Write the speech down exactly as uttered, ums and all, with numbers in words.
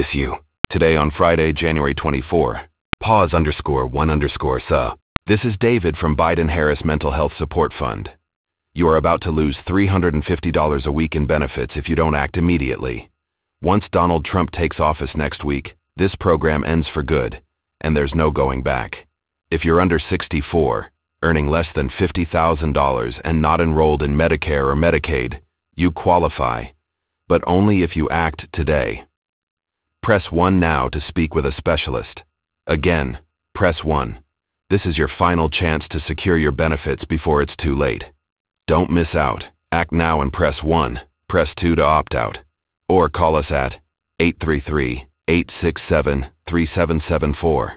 It's you. Today on Friday, January twenty-fourth. Pause underscore one underscore suh. This is David from Biden-Harris Mental Health Support Fund. You are about to lose three hundred fifty dollars a week in benefits if you don't act immediately. Once Donald Trump takes office next week, this program ends for good, and there's no going back. If you're under sixty-four, earning less than fifty thousand dollars and not enrolled in Medicare or Medicaid, you qualify, but only if you act today. Press one now to speak with a specialist. Again, press one. This is your final chance to secure your benefits before it's too late. Don't miss out. Act now and press one. Press two to opt out. Or call us at eight three three, eight six seven, three seven seven four.